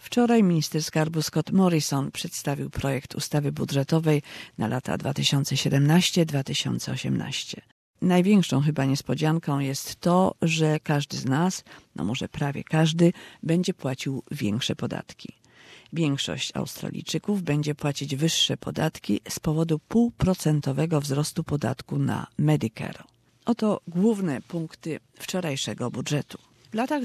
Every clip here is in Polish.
Wczoraj minister skarbu Scott Morrison przedstawił projekt ustawy budżetowej na lata 2017-2018. Największą chyba niespodzianką jest to, że każdy z nas, może prawie każdy, będzie płacił większe podatki. Większość Australijczyków będzie płacić wyższe podatki z powodu 0,5% wzrostu podatku na Medicare. Oto główne punkty wczorajszego budżetu. W latach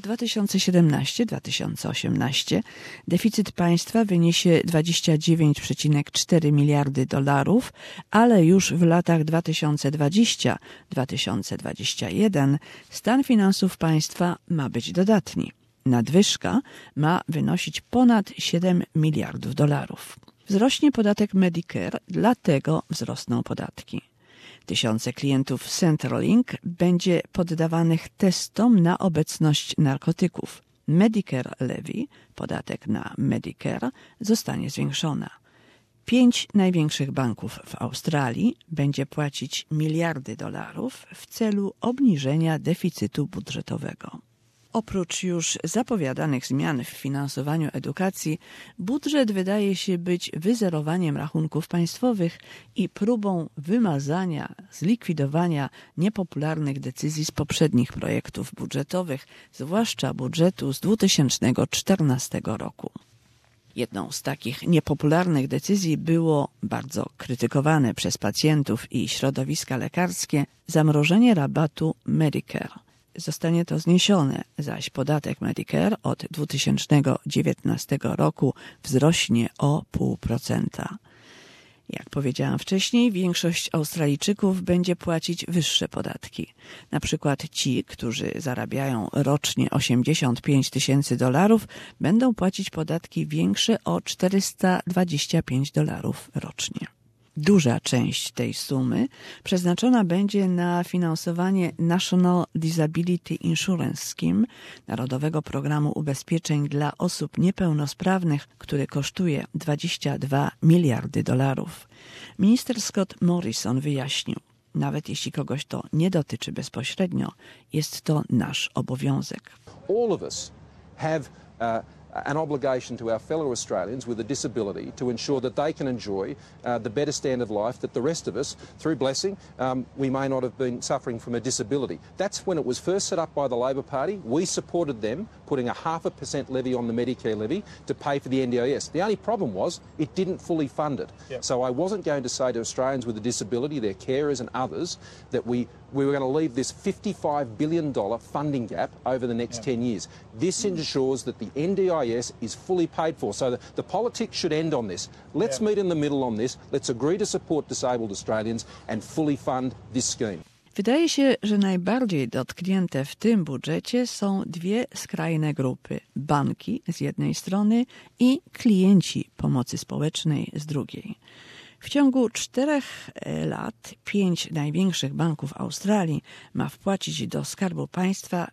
2017-2018 deficyt państwa wyniesie 29,4 miliardy dolarów, ale już w latach 2020-2021 stan finansów państwa ma być dodatni. Nadwyżka ma wynosić ponad 7 miliardów dolarów. Wzrośnie podatek Medicare, dlatego wzrosną podatki. Tysiące klientów Centrelink będzie poddawanych testom na obecność narkotyków. Medicare Levy, podatek na Medicare, zostanie zwiększona. 5 największych banków w Australii będzie płacić miliardy dolarów w celu obniżenia deficytu budżetowego. Oprócz już zapowiadanych zmian w finansowaniu edukacji, budżet wydaje się być wyzerowaniem rachunków państwowych i próbą wymazania, zlikwidowania niepopularnych decyzji z poprzednich projektów budżetowych, zwłaszcza budżetu z 2014 roku. Jedną z takich niepopularnych decyzji było bardzo krytykowane przez pacjentów i środowiska lekarskie zamrożenie rabatu Medicare. Zostanie to zniesione, zaś podatek Medicare od 2019 roku wzrośnie o 0,5%. Jak powiedziałam wcześniej, większość Australijczyków będzie płacić wyższe podatki. Na przykład ci, którzy zarabiają rocznie 85 tysięcy dolarów, będą płacić podatki większe o 425 dolarów rocznie. Duża część tej sumy przeznaczona będzie na finansowanie National Disability Insurance Scheme, Narodowego Programu Ubezpieczeń dla Osób Niepełnosprawnych, który kosztuje 22 miliardy dolarów. Minister Scott Morrison wyjaśnił, nawet jeśli kogoś to nie dotyczy bezpośrednio, jest to nasz obowiązek. All of us have an obligation to our fellow Australians with a disability to ensure that they can enjoy the better standard of life that the rest of us, through blessing, we may not have been suffering from a disability. That's when it was first set up by the Labor Party. We supported them putting a 0.5% levy on the Medicare levy to pay for the NDIS. The only problem was it didn't fully fund it. Yep. So I wasn't going to say to Australians with a disability, their carers and others, that we were going to leave this $55 billion funding gap over the next 10 years. This ensures that the NDIS is fully paid for. So the politics should end on this. Let's meet in the middle on this. Let's agree to support disabled Australians and fully fund this scheme. Wydaje się, że najbardziej dotknięte w tym budżecie są dwie skrajne grupy. Banki z jednej strony i klienci pomocy społecznej z drugiej. W ciągu 4 lat 5 największych banków Australii ma wpłacić do Skarbu Państwa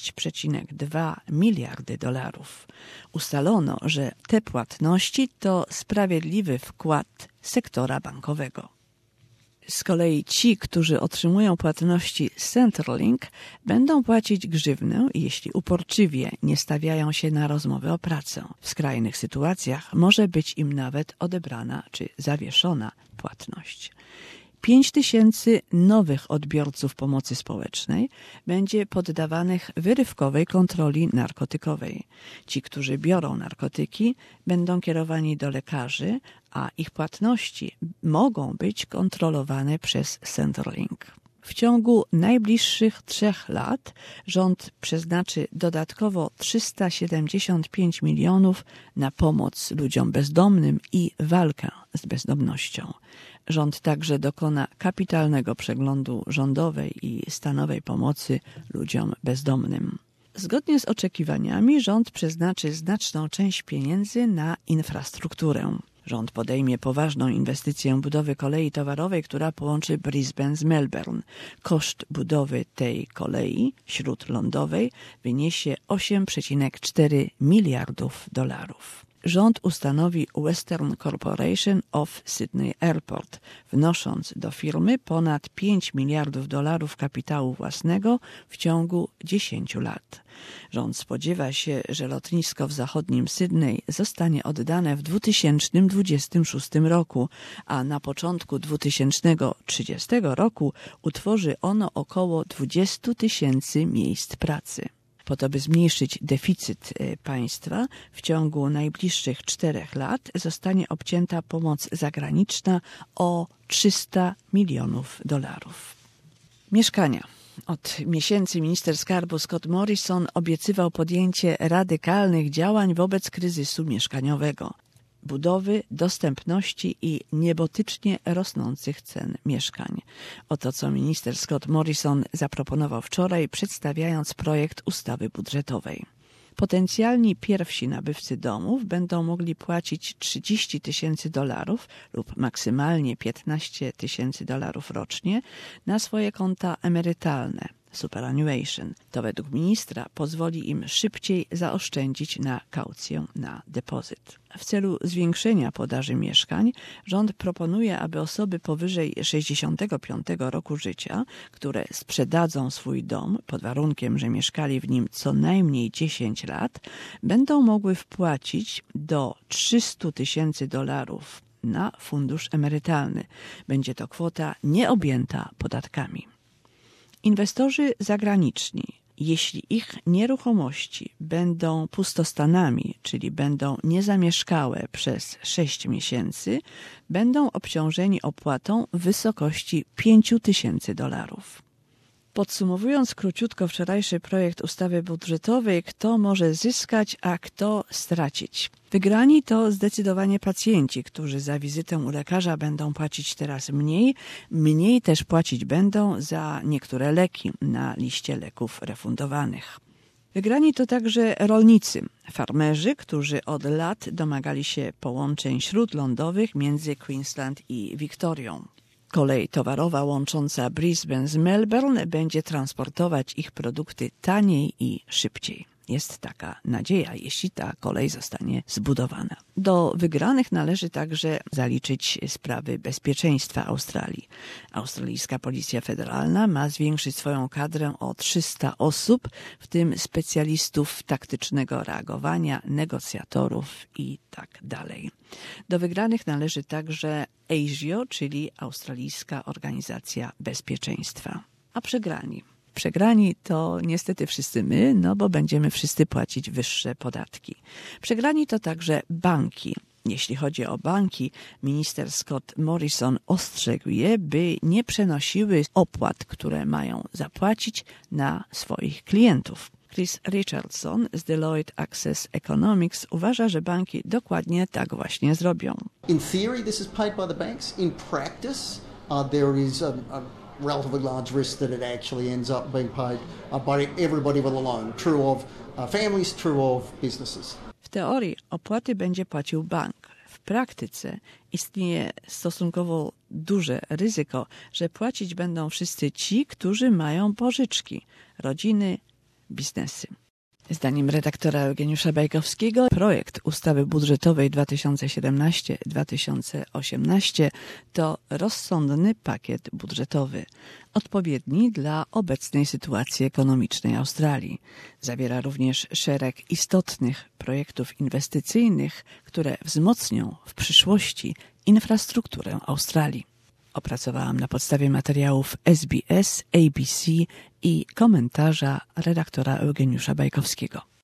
6,2 miliardy dolarów. Ustalono, że te płatności to sprawiedliwy wkład sektora bankowego. Z kolei ci, którzy otrzymują płatności z Centrelink, będą płacić grzywnę, jeśli uporczywie nie stawiają się na rozmowy o pracę. W skrajnych sytuacjach może być im nawet odebrana czy zawieszona płatność. 5 tysięcy nowych odbiorców pomocy społecznej będzie poddawanych wyrywkowej kontroli narkotykowej. Ci, którzy biorą narkotyki, będą kierowani do lekarzy, a ich płatności mogą być kontrolowane przez Centrelink. W ciągu najbliższych 3 lat rząd przeznaczy dodatkowo 375 milionów na pomoc ludziom bezdomnym i walkę z bezdomnością. Rząd także dokona kapitalnego przeglądu rządowej i stanowej pomocy ludziom bezdomnym. Zgodnie z oczekiwaniami rząd przeznaczy znaczną część pieniędzy na infrastrukturę. Rząd podejmie poważną inwestycję budowy kolei towarowej, która połączy Brisbane z Melbourne. Koszt budowy tej kolei śródlądowej wyniesie 8,4 miliardów dolarów. rząd ustanowi Western Corporation of Sydney Airport, wnosząc do firmy ponad $5 miliardów kapitału własnego w ciągu 10 lat. Rząd spodziewa się, że lotnisko w zachodnim Sydney zostanie oddane w 2026 roku, a na początku 2030 roku utworzy ono około 20 000 miejsc pracy. Po to, by zmniejszyć deficyt państwa, w ciągu najbliższych 4 lat zostanie obcięta pomoc zagraniczna o $300 milionów. Mieszkania. Od miesięcy minister skarbu Scott Morrison obiecywał podjęcie radykalnych działań wobec kryzysu mieszkaniowego, budowy, dostępności i niebotycznie rosnących cen mieszkań. Oto co minister Scott Morrison zaproponował wczoraj, przedstawiając projekt ustawy budżetowej. Potencjalni pierwsi nabywcy domów będą mogli płacić $30,000 lub maksymalnie $15,000 rocznie na swoje konta emerytalne, superannuation. To według ministra pozwoli im szybciej zaoszczędzić na kaucję na depozyt. W celu zwiększenia podaży mieszkań rząd proponuje, aby osoby powyżej 65 roku życia, które sprzedadzą swój dom pod warunkiem, że mieszkali w nim co najmniej 10 lat, będą mogły wpłacić do $300,000 na fundusz emerytalny. Będzie to kwota nieobjęta podatkami. Inwestorzy zagraniczni, jeśli ich nieruchomości będą pustostanami, czyli będą niezamieszkałe przez 6 miesięcy, będą obciążeni opłatą w wysokości $5,000. Podsumowując króciutko wczorajszy projekt ustawy budżetowej, kto może zyskać, a kto stracić? Wygrani to zdecydowanie pacjenci, którzy za wizytę u lekarza będą płacić teraz mniej też płacić będą za niektóre leki na liście leków refundowanych. Wygrani to także rolnicy, farmerzy, którzy od lat domagali się połączeń śródlądowych między Queensland i Wiktorią. Kolej towarowa łącząca Brisbane z Melbourne będzie transportować ich produkty taniej i szybciej. Jest taka nadzieja, jeśli ta kolej zostanie zbudowana. Do wygranych należy także zaliczyć sprawy bezpieczeństwa Australii. Australijska Policja Federalna ma zwiększyć swoją kadrę o 300 osób, w tym specjalistów taktycznego reagowania, negocjatorów i tak dalej. Do wygranych należy także ASIO, czyli Australijska Organizacja Bezpieczeństwa. A przegrani? Przegrani to niestety wszyscy my, bo będziemy wszyscy płacić wyższe podatki. Przegrani to także banki. Jeśli chodzi o banki, minister Scott Morrison ostrzegł je, by nie przenosiły opłat, które mają zapłacić, na swoich klientów. Chris Richardson z Deloitte Access Economics uważa, że banki dokładnie tak właśnie zrobią. In theory, this is paid by the banks. In practice, there is a relatively large risk that it actually ends up being paid by everybody with a loan. True of families, true of businesses. W teorii opłaty będzie płacił bank. W praktyce istnieje stosunkowo duże ryzyko, że płacić będą wszyscy ci, którzy mają pożyczki, rodziny, biznesy. Zdaniem redaktora Eugeniusza Bajkowskiego projekt ustawy budżetowej 2017-2018 to rozsądny pakiet budżetowy, odpowiedni dla obecnej sytuacji ekonomicznej Australii. Zawiera również szereg istotnych projektów inwestycyjnych, które wzmocnią w przyszłości infrastrukturę Australii. Opracowałam na podstawie materiałów SBS, ABC i komentarza redaktora Eugeniusza Bajkowskiego.